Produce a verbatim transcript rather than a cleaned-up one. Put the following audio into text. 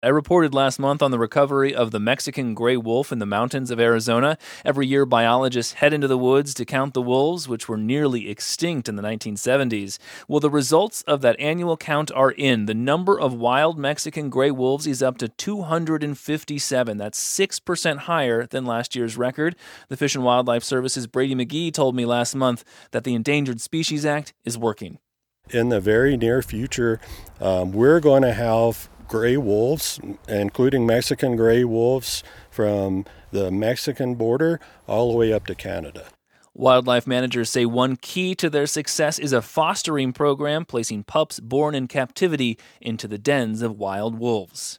I reported last month on the recovery of the Mexican gray wolf in the mountains of Arizona. Every year, biologists head into the woods to count the wolves, which were nearly extinct in the nineteen seventies. Well, the results of that annual count are in. The number of wild Mexican gray wolves is up to two hundred fifty-seven. That's six percent higher than last year's record. The Fish and Wildlife Service's Brady McGee told me last month that the Endangered Species Act is working. In the very near future, um, we're going to have gray wolves, including Mexican gray wolves, from the Mexican border all the way up to Canada. Wildlife managers say one key to their success is a fostering program placing pups born in captivity into the dens of wild wolves.